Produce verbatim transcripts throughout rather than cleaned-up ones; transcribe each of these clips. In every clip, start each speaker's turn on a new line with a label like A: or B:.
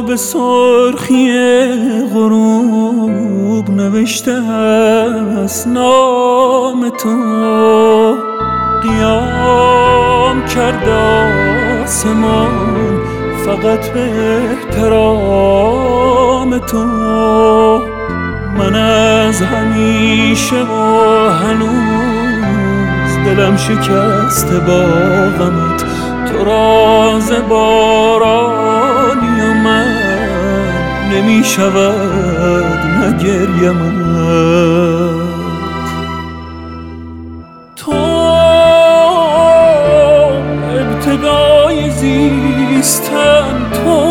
A: به سرخی غروب نوشته است نام تو، قیام کرد آسمان فقط به احترام تو. من از همیشه و هنوز دلم شکسته با غمت، تو راز بارانی و من نمی شود نگریمت. تو ابتدای زیستن، تو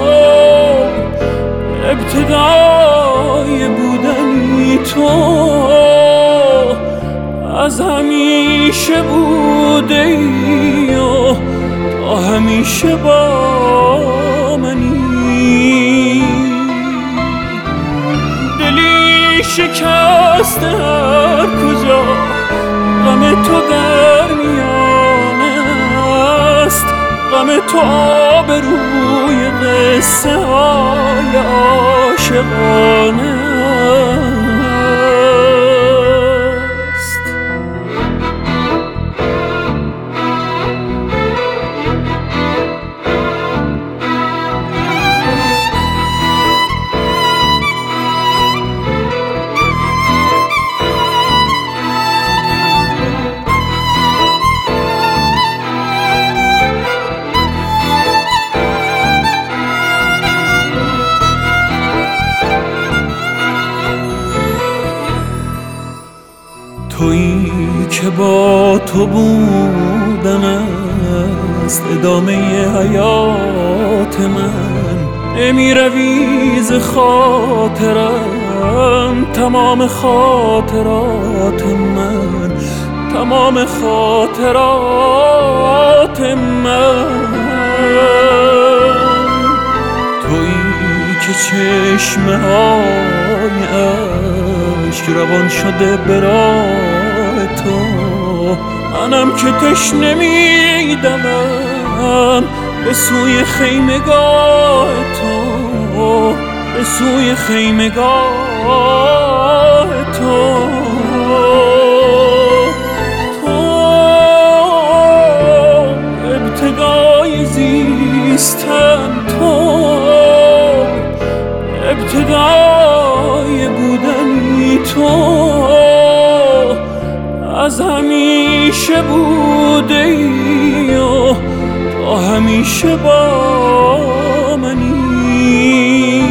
A: ابتدای بودنی، تو از همیشه بوده ای و تا همیشه با منی. دلی شکسته هر کجا غم تو در میانه است، غم تو آبروی قصه های عاشقانه است. تویی که با تو بودن است ادامه حیات من، نمی روی ز خاطرم تمام خاطرات من، تمام خاطرات من. تویی که چشمه های اشک روان شده برای تو، منم که تشنه میدمم به سوی خیمگاه تو، به سوی خیمگاه تو. تو ابتدای زیستن، تو ابتدای بودنی، تو از همیشه بوده ای و تا همیشه با منی.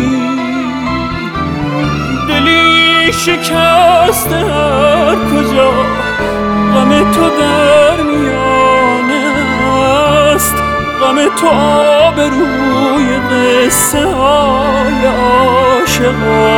A: دلی شکسته هر کجا غم تو در میانه است، غم تو آبروی قصه های عاشقانه.